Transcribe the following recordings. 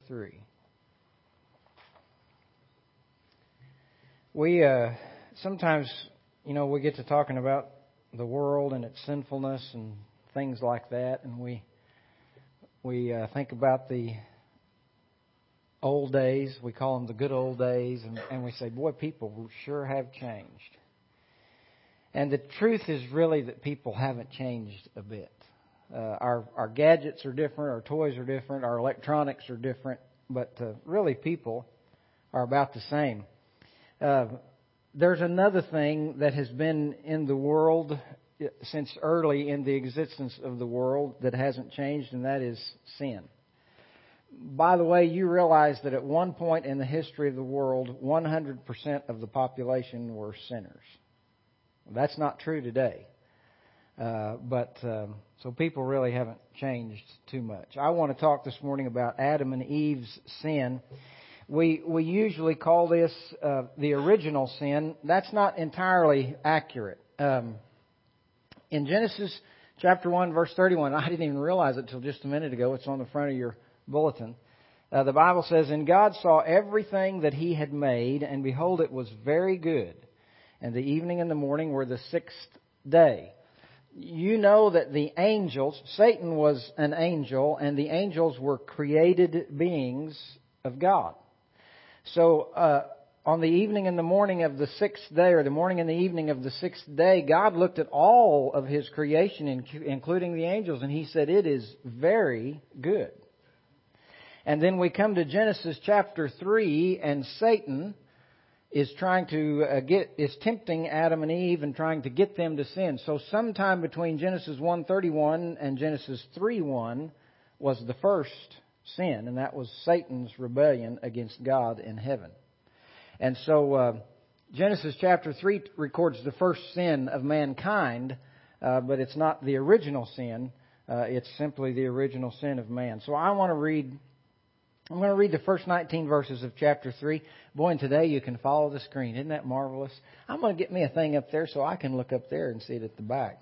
3. We sometimes, we get to talking about the world and its sinfulness and things like that, and we think about the old days. We call them the good old days, and we say, boy, people sure have changed. And the truth is really that people haven't changed a bit. Our gadgets are different, our toys are different, our electronics are different, but really people are about the same. There's another thing that has been in the world since early in the existence of the world that hasn't changed, and that is sin. By the way, you realize that at one point in the history of the world, 100% of the population were sinners. That's not true today. So people really haven't changed too much. I want to talk this morning about Adam and Eve's sin. We usually call this the original sin. That's not entirely accurate. In Genesis chapter 1, verse 31, I didn't even realize it till just a minute ago. It's on the front of your bulletin. The Bible says, "And God saw everything that He had made, and behold, it was very good. And the evening and the morning were the sixth day." You know that the angels, Satan was an angel, and the angels were created beings of God. So on the evening and the morning of the sixth day, or the morning and the evening of the sixth day, God looked at all of His creation, including the angels, and He said, "It is very good." And then we come to Genesis chapter 3, and Satan is is tempting Adam and Eve and trying to get them to sin. So sometime between Genesis 1:31 and Genesis 3:1 was the first sin, and that was Satan's rebellion against God in heaven. And so Genesis chapter 3 records the first sin of mankind, but it's not the original sin. It's simply the original sin of man. So I'm going to read the first 19 verses of chapter 3. Boy, and today you can follow the screen. Isn't that marvelous? I'm going to get me a thing up there so I can look up there and see it at the back.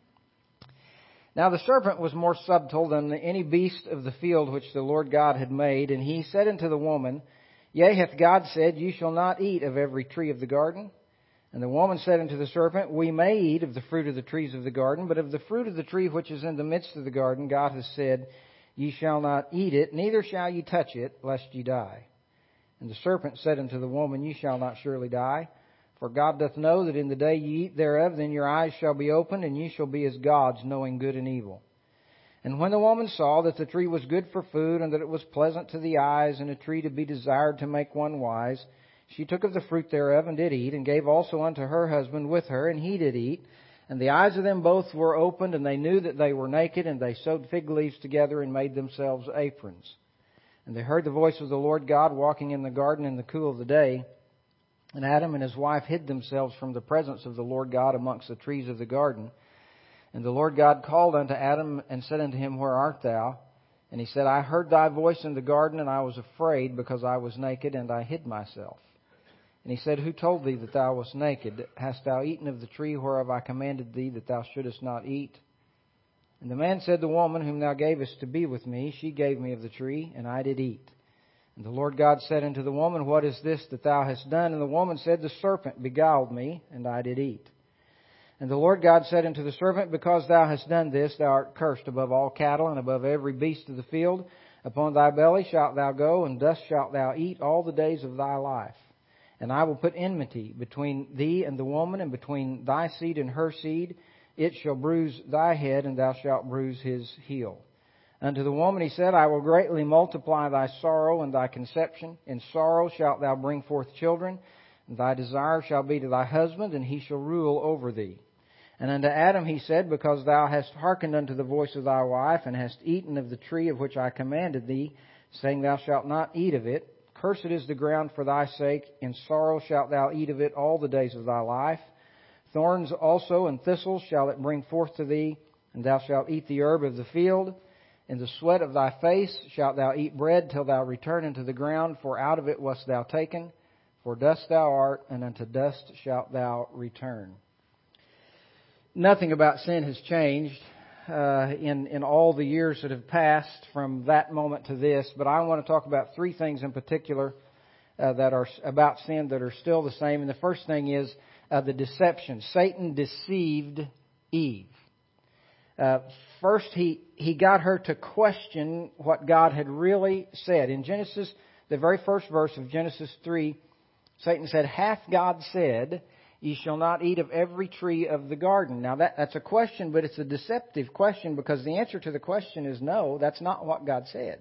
"Now the serpent was more subtle than any beast of the field which the Lord God had made. And he said unto the woman, Yea, hath God said, You shall not eat of every tree of the garden? And the woman said unto the serpent, We may eat of the fruit of the trees of the garden, but of the fruit of the tree which is in the midst of the garden, God hath said, Ye shall not eat it, neither shall ye touch it, lest ye die. And the serpent said unto the woman, Ye shall not surely die. For God doth know that in the day ye eat thereof, then your eyes shall be opened, and ye shall be as gods, knowing good and evil. And when the woman saw that the tree was good for food, and that it was pleasant to the eyes, and a tree to be desired to make one wise, she took of the fruit thereof, and did eat, and gave also unto her husband with her, and he did eat. And the eyes of them both were opened, and they knew that they were naked, and they sewed fig leaves together, and made themselves aprons. And they heard the voice of the Lord God walking in the garden in the cool of the day. And Adam and his wife hid themselves from the presence of the Lord God amongst the trees of the garden. And the Lord God called unto Adam, and said unto him, Where art thou? And he said, I heard thy voice in the garden, and I was afraid, because I was naked, and I hid myself. And he said, Who told thee that thou wast naked? Hast thou eaten of the tree whereof I commanded thee that thou shouldest not eat? And the man said, The woman whom thou gavest to be with me, she gave me of the tree, and I did eat. And the Lord God said unto the woman, What is this that thou hast done? And the woman said, The serpent beguiled me, and I did eat. And the Lord God said unto the serpent, Because thou hast done this, thou art cursed above all cattle, and above every beast of the field. Upon thy belly shalt thou go, and dust shalt thou eat all the days of thy life. And I will put enmity between thee and the woman, and between thy seed and her seed. It shall bruise thy head, and thou shalt bruise his heel. Unto the woman he said, I will greatly multiply thy sorrow and thy conception. In sorrow shalt thou bring forth children, and thy desire shall be to thy husband, and he shall rule over thee. And unto Adam he said, Because thou hast hearkened unto the voice of thy wife, and hast eaten of the tree of which I commanded thee, saying, Thou shalt not eat of it. Cursed is the ground for thy sake. In sorrow shalt thou eat of it all the days of thy life. Thorns also and thistles shall it bring forth to thee, and thou shalt eat the herb of the field. In the sweat of thy face shalt thou eat bread till thou return into the ground, for out of it wast thou taken. For dust thou art, and unto dust shalt thou return. Nothing about sin has changed. in all the years that have passed from that moment to this, but I want to talk about three things in particular that are about sin that are still the same. And the first thing is the deception. Satan deceived Eve. First, he got her to question what God had really said. In Genesis, the very first verse of Genesis 3, Satan said, "Hath God said, ye shall not eat of every tree of the garden?" Now that's a question, but it's a deceptive question because the answer to the question is no, that's not what God said.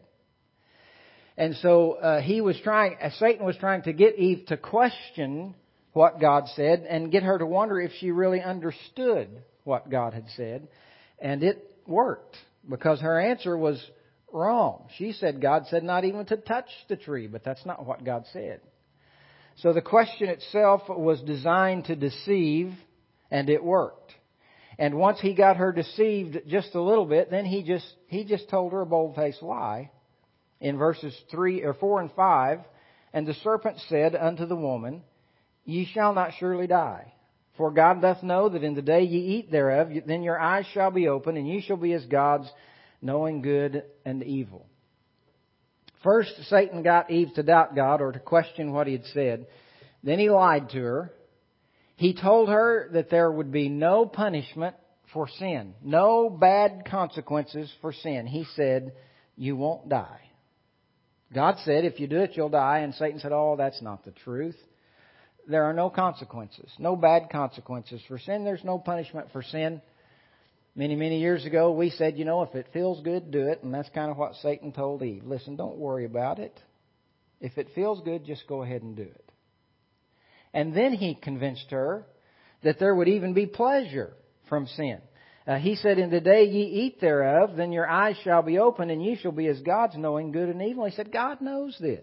And so Satan was trying to get Eve to question what God said and get her to wonder if she really understood what God had said. And it worked because her answer was wrong. She said God said not even to touch the tree, but that's not what God said. So the question itself was designed to deceive, and it worked. And once he got her deceived just a little bit, then he just told her a bold-faced lie. In verses 4 and 5, "And the serpent said unto the woman, Ye shall not surely die. For God doth know that in the day ye eat thereof, then your eyes shall be opened, and ye shall be as gods, knowing good and evil." First, Satan got Eve to doubt God or to question what he had said. Then he lied to her. He told her that there would be no punishment for sin, no bad consequences for sin. He said, "You won't die." God said, "If you do it, you'll die." And Satan said, "Oh, that's not the truth. There are no consequences, no bad consequences for sin. There's no punishment for sin." Many, many years ago, we said, if it feels good, do it. And that's kind of what Satan told Eve. Listen, don't worry about it. If it feels good, just go ahead and do it. And then he convinced her that there would even be pleasure from sin. He said, "In the day ye eat thereof, then your eyes shall be opened, and ye shall be as gods, knowing good and evil." He said, God knows this.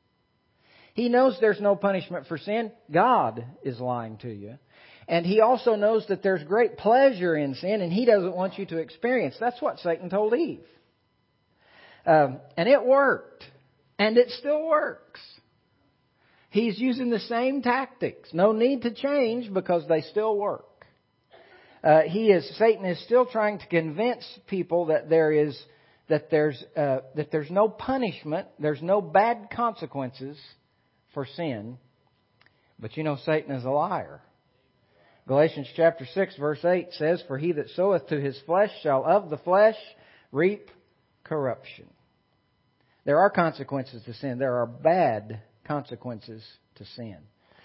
He knows there's no punishment for sin. God is lying to you. And He also knows that there's great pleasure in sin, and He doesn't want you to experience. That's what Satan told Eve. And it worked. And it still works. He's using the same tactics. No need to change because they still work. Satan is still trying to convince people that there's no punishment, there's no bad consequences for sin. But Satan is a liar. Galatians chapter 6 verse 8 says, "For he that soweth to his flesh shall of the flesh reap corruption." There are consequences to sin. There are bad consequences to sin.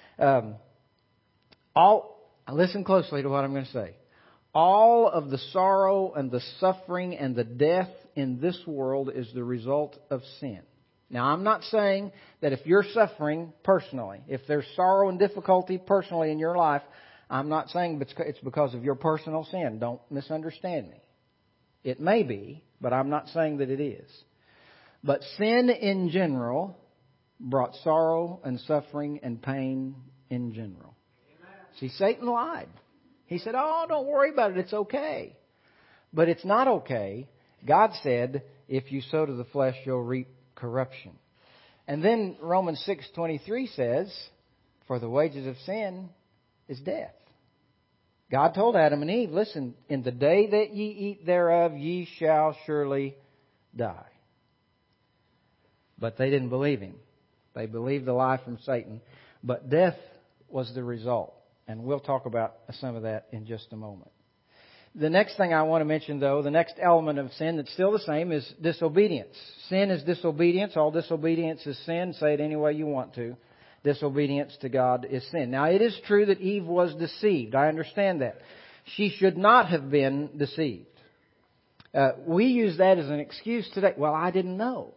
Listen closely to what I'm going to say. All of the sorrow and the suffering and the death in this world is the result of sin. Now, I'm not saying that if you're suffering personally, if there's sorrow and difficulty personally in your life, I'm not saying it's because of your personal sin. Don't misunderstand me. It may be, but I'm not saying that it is. But sin in general brought sorrow and suffering and pain in general. See, Satan lied. He said, "Oh, don't worry about it. It's okay." But it's not okay. God said, "If you sow to the flesh, you'll reap corruption." And then Romans 6:23 says, "For the wages of sin is death." God told Adam and Eve, "Listen, in the day that ye eat thereof, ye shall surely die." But they didn't believe Him. They believed the lie from Satan. But death was the result. And we'll talk about some of that in just a moment. The next thing I want to mention, though, the next element of sin that's still the same is disobedience. Sin is disobedience. All disobedience is sin. Say it any way you want to. Disobedience to God is sin. Now, it is true that Eve was deceived. I understand that. She should not have been deceived. We use that as an excuse today. Well, I didn't know.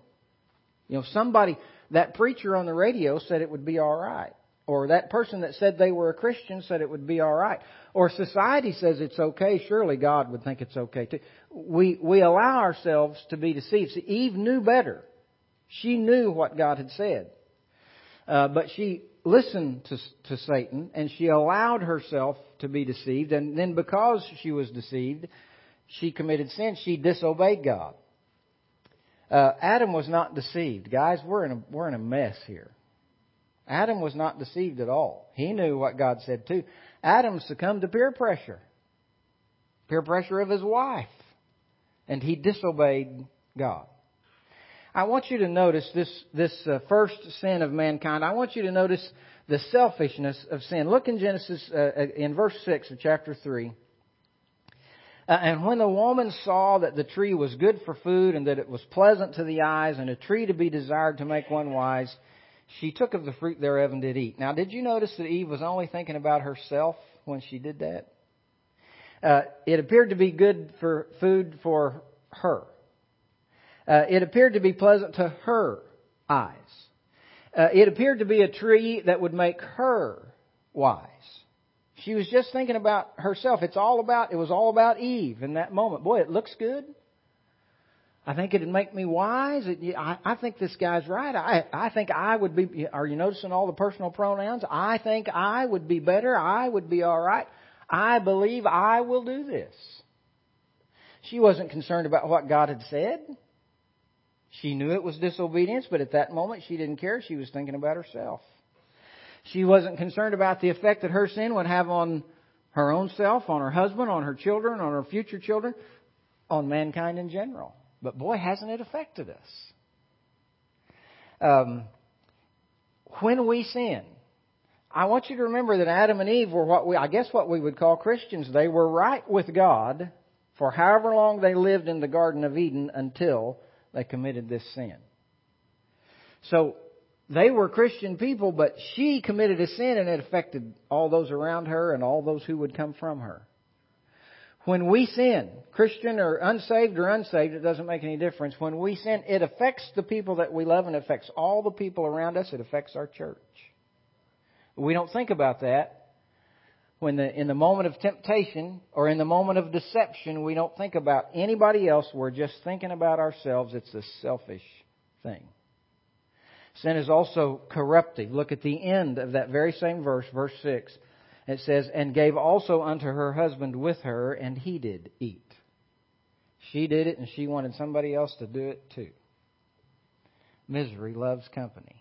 That preacher on the radio said it would be all right. Or that person that said they were a Christian said it would be all right. Or society says it's okay. Surely God would think it's okay too. We allow ourselves to be deceived. See, Eve knew better. She knew what God had said. But she listened to Satan and she allowed herself to be deceived. And then because she was deceived, she committed sin. She disobeyed God. Adam was not deceived. Guys, we're in a mess here. Adam was not deceived at all. He knew what God said too. Adam succumbed to peer pressure. Peer pressure of his wife. and he disobeyed God. I want you to notice this first sin of mankind. I want you to notice the selfishness of sin. Look in Genesis, in verse 6 of chapter 3. And when the woman saw that the tree was good for food and that it was pleasant to the eyes and a tree to be desired to make one wise, she took of the fruit thereof and did eat. Now, did you notice that Eve was only thinking about herself when she did that? It appeared to be good for food for her. It appeared to be pleasant to her eyes. It appeared to be a tree that would make her wise. She was just thinking about herself. It was all about Eve in that moment. Boy, it looks good. I think it'd make me wise. I think this guy's right. I think I would be. Are you noticing all the personal pronouns? I think I would be better. I would be all right. I believe I will do this. She wasn't concerned about what God had said. She knew it was disobedience, but at that moment she didn't care. She was thinking about herself. She wasn't concerned about the effect that her sin would have on her own self, on her husband, on her children, on her future children, on mankind in general. But boy, hasn't it affected us. When we sin, I want you to remember that Adam and Eve were what we would call Christians. They were right with God for however long they lived in the Garden of Eden until they committed this sin. So they were Christian people, but she committed a sin and it affected all those around her and all those who would come from her. When we sin, Christian or unsaved, it doesn't make any difference. When we sin, it affects the people that we love and affects all the people around us. It affects our church. We don't think about that. In the moment of temptation or in the moment of deception, we don't think about anybody else. We're just thinking about ourselves. It's a selfish thing. Sin is also corruptive. Look at the end of that very same verse, verse 6. It says, and gave also unto her husband with her, and he did eat. She did it, and she wanted somebody else to do it too. Misery loves company.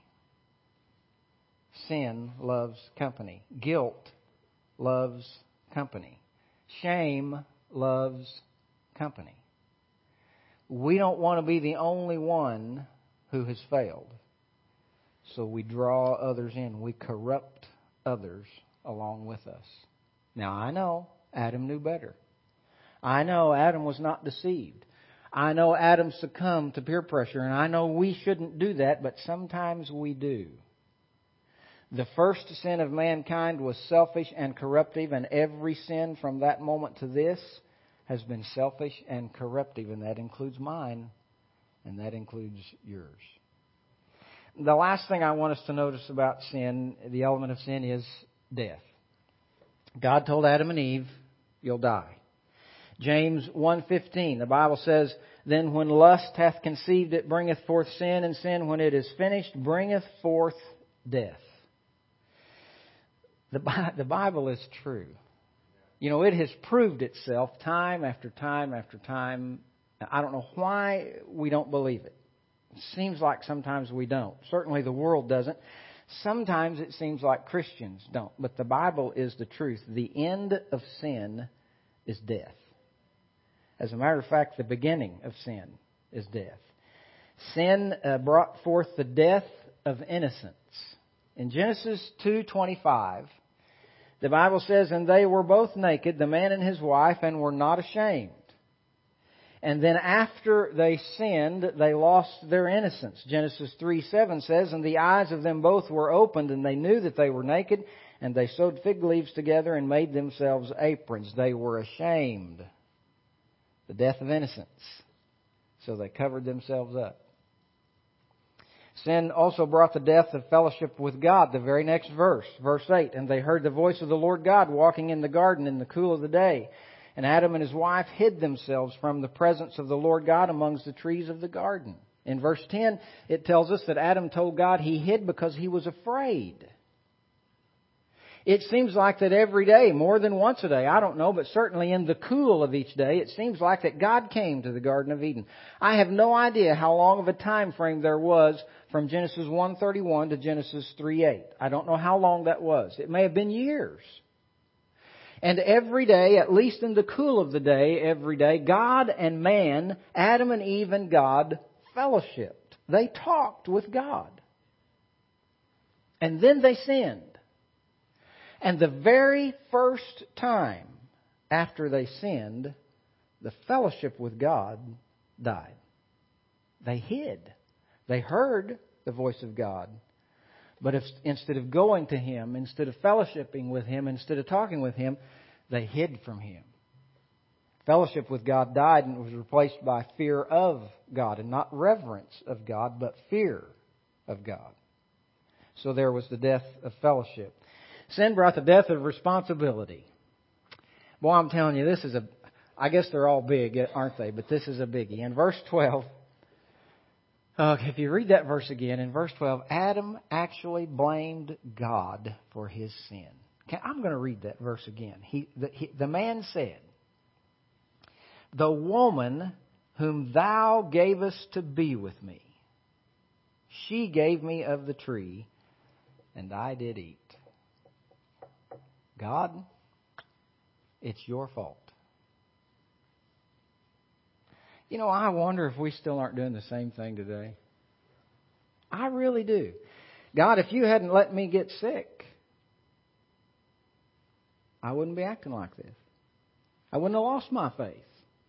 Sin loves company. Guilt loves company. Shame loves company. We don't want to be the only one who has failed. So we draw others in. We corrupt others along with us. Now, I know Adam knew better. I know Adam was not deceived. I know Adam succumbed to peer pressure, and I know we shouldn't do that, but sometimes we do. The first sin of mankind was selfish and corruptive, and every sin from that moment to this has been selfish and corruptive, and that includes mine, and that includes yours. The last thing I want us to notice about sin, the element of sin, is death. God told Adam and Eve, you'll die. James 1:15, the Bible says, then when lust hath conceived, it bringeth forth sin, and sin, when it is finished, bringeth forth death. The Bible is true. You know, it has proved itself time after time after time. I don't know why we don't believe it. It seems like sometimes we don't. Certainly the world doesn't. Sometimes it seems like Christians don't. But the Bible is the truth. The end of sin is death. As a matter of fact, the beginning of sin is death. Sin brought forth the death of innocence. In Genesis 2:25, the Bible says, and they were both naked, the man and his wife, and were not ashamed. And then after they sinned, they lost their innocence. Genesis 3:7 says, and the eyes of them both were opened, and they knew that they were naked, and they sewed fig leaves together and made themselves aprons. They were ashamed. The death of innocence. So they covered themselves up. Sin also brought the death of fellowship with God. The very next verse, verse 8, and they heard the voice of the Lord God walking in the garden in the cool of the day. And Adam and his wife hid themselves from the presence of the Lord God amongst the trees of the garden. In verse 10, it tells us that Adam told God he hid because he was afraid. It seems like that every day, more than once a day, I don't know, but certainly in the cool of each day, it seems like that God came to the Garden of Eden. I have no idea how long of a time frame there was from Genesis 1:31 to Genesis 3:8. I don't know how long that was. It may have been years. And every day, at least in the cool of the day, every day, God and man, Adam and Eve and God, fellowshiped. They talked with God. And then they sinned. And the very first time after they sinned, the fellowship with God died. They hid. They heard the voice of God. But instead of going to Him, instead of fellowshipping with Him, instead of talking with Him, they hid from Him. Fellowship with God died and was replaced by fear of God. And not reverence of God, but fear of God. So there was the death of fellowship. Sin brought the death of responsibility. Boy, I'm telling you, this is I guess they're all big, aren't they? But this is a biggie. In verse 12, if you read that verse again, in verse 12, Adam actually blamed God for his sin. I'm going to read that verse again. The man said, "The woman whom thou gavest to be with me, she gave me of the tree, and I did eat." God, it's your fault. You know, I wonder if we still aren't doing the same thing today. I really do. God, if you hadn't let me get sick, I wouldn't be acting like this. I wouldn't have lost my faith.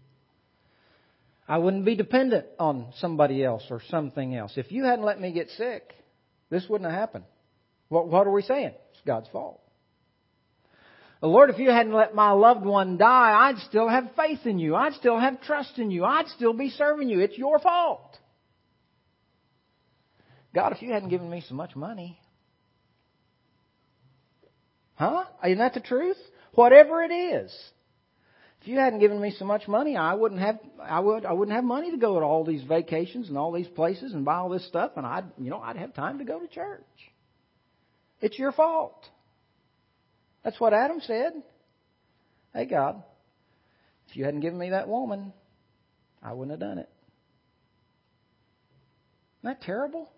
I wouldn't be dependent on somebody else or something else. If you hadn't let me get sick, this wouldn't have happened. What are we saying? It's God's fault. Lord, if you hadn't let my loved one die, I'd still have faith in you. I'd still have trust in you. I'd still be serving you. It's your fault. God, if you hadn't given me so much money. Huh? Isn't that the truth? Whatever it is. If you hadn't given me so much money, I wouldn't have money to go to all these vacations and all these places and buy all this stuff, and I'd have time to go to church. It's your fault. That's what Adam said. Hey, God, if you hadn't given me that woman, I wouldn't have done it. Isn't that terrible?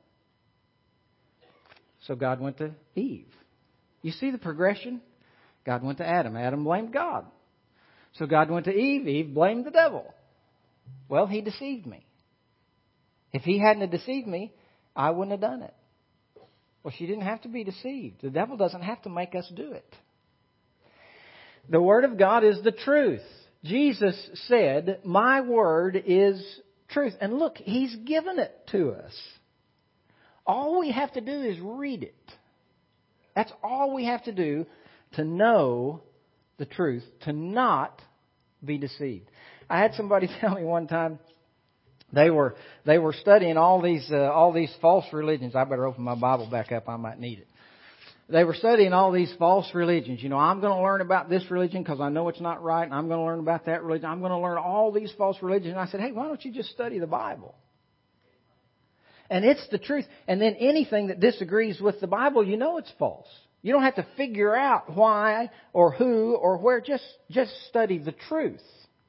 So God went to Eve. You see the progression? God went to Adam. Adam blamed God. So God went to Eve. Eve blamed the devil. Well, he deceived me. If he hadn't have deceived me, I wouldn't have done it. Well, she didn't have to be deceived. The devil doesn't have to make us do it. The Word of God is the truth. Jesus said, "My word is truth." And look, He's given it to us. All we have to do is read it. That's all we have to do to know the truth, to not be deceived. I had somebody tell me one time they were studying all these false religions. I better open my Bible back up. I might need it. They were studying all these false religions. I'm going to learn about this religion because I know it's not right, and I'm going to learn about that religion. I'm going to learn all these false religions. And I said, hey, why don't you just study the Bible? And it's the truth. And then anything that disagrees with the Bible, it's false. You don't have to figure out why or who or where. Just study the truth.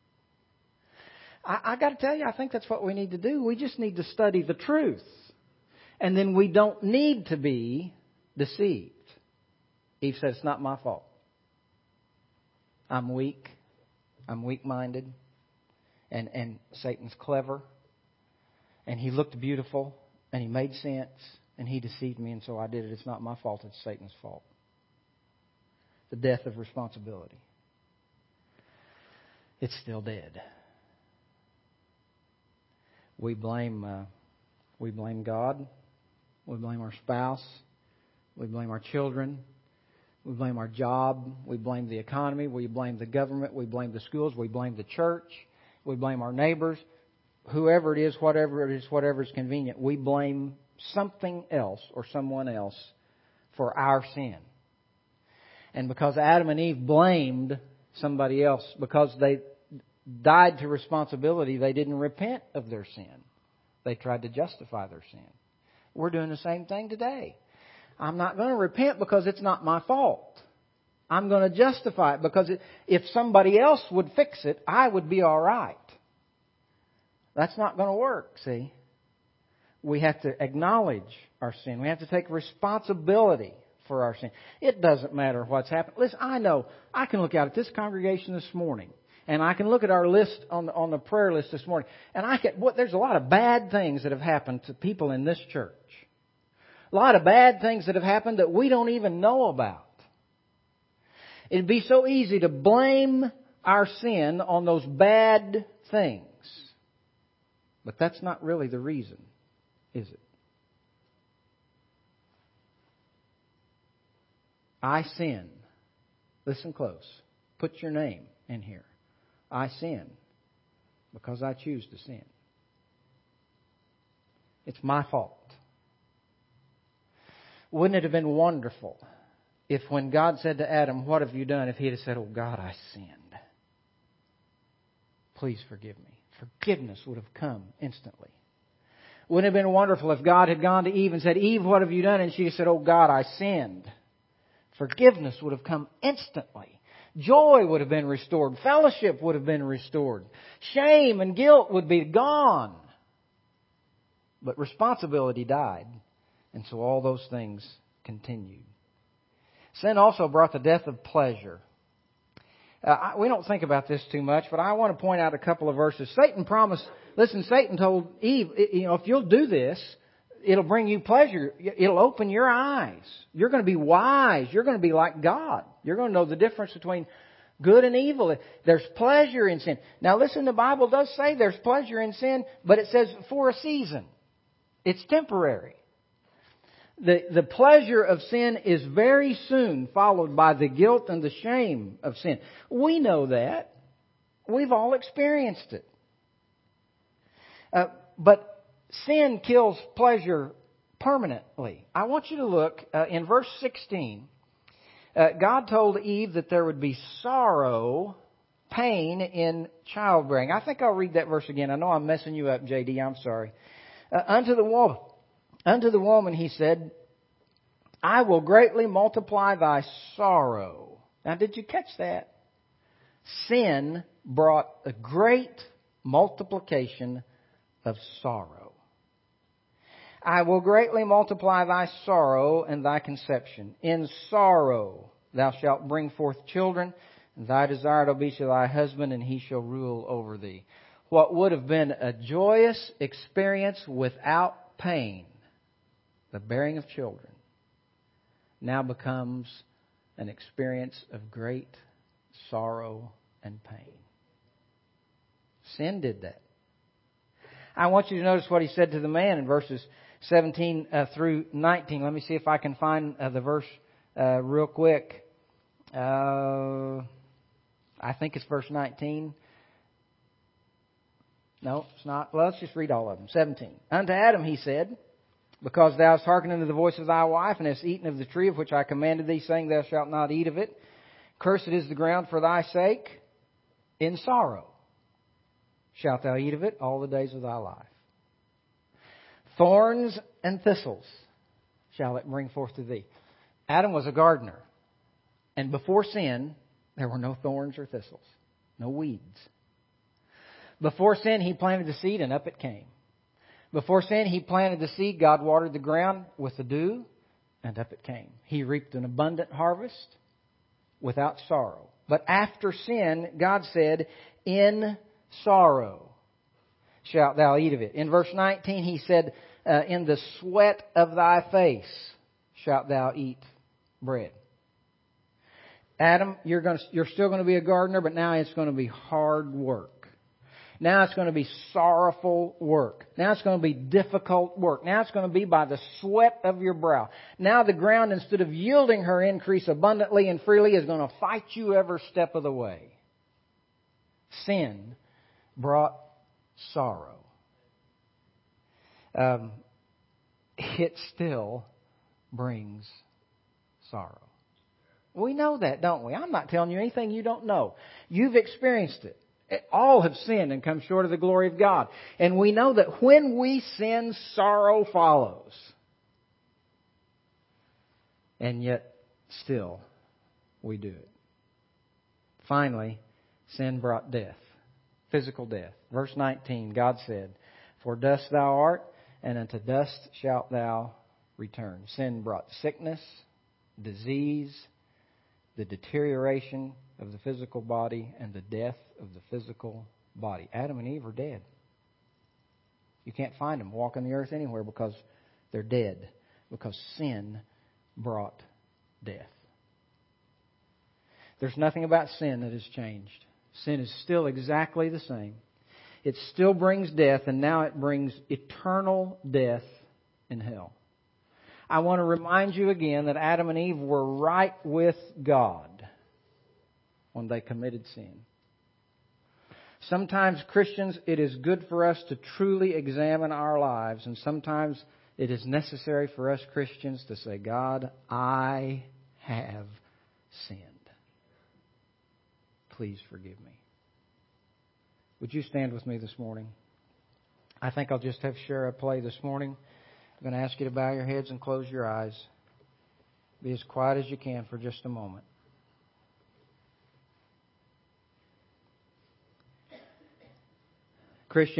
I got to tell you, I think that's what we need to do. We just need to study the truth. And then we don't need to be deceived. Eve said, it's not my fault. I'm weak. I'm weak-minded. And Satan's clever. And he looked beautiful. And he made sense. And he deceived me. And so I did it. It's not my fault. It's Satan's fault. The death of responsibility. It's still dead. We blame God. We blame our spouse. We blame our children. We blame our job. We blame the economy. We blame the government. We blame the schools. We blame the church. We blame our neighbors. Whoever it is, whatever is convenient. We blame something else or someone else for our sin. And because Adam and Eve blamed somebody else, because they died to responsibility, they didn't repent of their sin. They tried to justify their sin. We're doing the same thing today. I'm not going to repent because it's not my fault. I'm going to justify it because if somebody else would fix it, I would be all right. That's not going to work, see. We have to acknowledge our sin. We have to take responsibility for our sin. It doesn't matter what's happened. Listen, I know I can look out at this congregation this morning, and I can look at our list on the prayer list this morning, and there's a lot of bad things that have happened to people in this church. A lot of bad things that have happened that we don't even know about. It'd be so easy to blame our sin on those bad things. But that's not really the reason, is it? I sin. Listen close. Put your name in here. I sin because I choose to sin. It's my fault. Wouldn't it have been wonderful if when God said to Adam, "What have you done?" if he had said, "Oh God, I sinned. Please forgive me." Forgiveness would have come instantly. Wouldn't it have been wonderful if God had gone to Eve and said, "Eve, what have you done?" and she said, "Oh God, I sinned." Forgiveness would have come instantly. Joy would have been restored. Fellowship would have been restored. Shame and guilt would be gone. But responsibility died. And so all those things continued. Sin also brought the death of pleasure. We don't think about this too much, but I want to point out a couple of verses. Satan told Eve, if you'll do this, it'll bring you pleasure. It'll open your eyes. You're going to be wise. You're going to be like God. You're going to know the difference between good and evil. There's pleasure in sin. Now listen, the Bible does say there's pleasure in sin, but it says for a season. It's temporary. The pleasure of sin is very soon followed by the guilt and the shame of sin. We know that. We've all experienced it. But sin kills pleasure permanently. I want you to look in verse 16. God told Eve that there would be sorrow, pain in childbearing. I think I'll read that verse again. I know I'm messing you up, J.D. I'm sorry. Unto the woman, he said, "I will greatly multiply thy sorrow." Now, did you catch that? Sin brought a great multiplication of sorrow. "I will greatly multiply thy sorrow and thy conception. In sorrow thou shalt bring forth children, and thy desire will be to thy husband, and he shall rule over thee." What would have been a joyous experience without pain, the bearing of children, now becomes an experience of great sorrow and pain. Sin did that. I want you to notice what he said to the man in verses 17 through 19. Let me see if I can find the verse real quick. I think it's verse 19. No, it's not. Well, let's just read all of them. 17. "Unto Adam he said, Because thou hast hearkened unto the voice of thy wife, and hast eaten of the tree of which I commanded thee, saying, Thou shalt not eat of it. Cursed is the ground for thy sake. In sorrow shalt thou eat of it all the days of thy life. Thorns and thistles shall it bring forth to thee." Adam was a gardener. And before sin, there were no thorns or thistles, no weeds. Before sin, he planted the seed, and up it came. Before sin, he planted the seed. God watered the ground with the dew, and up it came. He reaped an abundant harvest without sorrow. But after sin, God said, "In sorrow shalt thou eat of it." In verse 19, he said, "In the sweat of thy face shalt thou eat bread." Adam, you're still going to be a gardener, but now it's going to be hard work. Now it's going to be sorrowful work. Now it's going to be difficult work. Now it's going to be by the sweat of your brow. Now the ground, instead of yielding her increase abundantly and freely, is going to fight you every step of the way. Sin brought sorrow. It still brings sorrow. We know that, don't we? I'm not telling you anything you don't know. You've experienced it. All have sinned and come short of the glory of God. And we know that when we sin, sorrow follows. And yet, still, we do it. Finally, sin brought death. Physical death. Verse 19, God said, "For dust thou art, and unto dust shalt thou return." Sin brought sickness disease, the deterioration of the physical body, and the death of the physical body. Adam and Eve are dead. You can't find them walking the earth anywhere because they're dead, because sin brought death. There's nothing about sin that has changed. Sin is still exactly the same. It still brings death, and now it brings eternal death in hell. I want to remind you again that Adam and Eve were right with God when they committed sin. Sometimes, Christians, it is good for us to truly examine our lives, and sometimes it is necessary for us Christians to say, God, I have sinned. Please forgive me. Would you stand with me this morning? I think I'll just have Shara play this morning. I'm going to ask you to bow your heads and close your eyes. Be as quiet as you can for just a moment. Christian.